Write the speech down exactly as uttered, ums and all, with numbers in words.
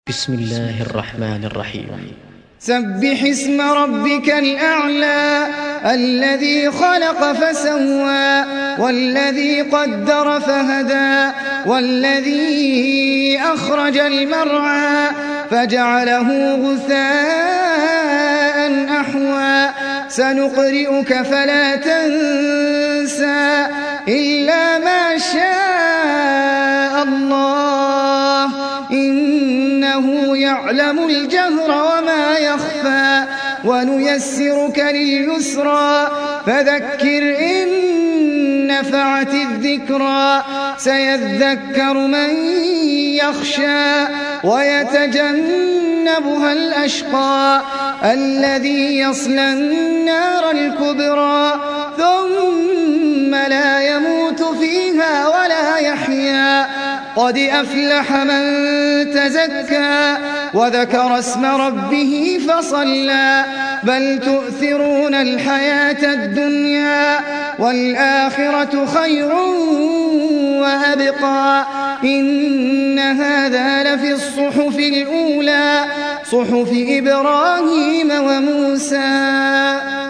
بسم الله الرحمن الرحيم. سبح اسم ربك الأعلى الذي خلق فسوى والذي قدر فهدى والذي أخرج المرعى فجعله غثاء أحوى سنقرئك فلا تنسى إلا ما شاء الله إنه يعلم الجهر وما يخفى ونيسرك لليسرى فذكر إن نفعت الذكرى سيذكر من يخشى ويتجنبها الأشقى الذي يصلى النار الكبرى ثم لا يموت فيها ولا يحيا قد أفلح من تزكى وذكر اسم ربه فصلى بل تؤثرون الحياة الدنيا والآخرة خير وأبقى إن هذا لفي الصحف الأولى صحف إبراهيم وموسى.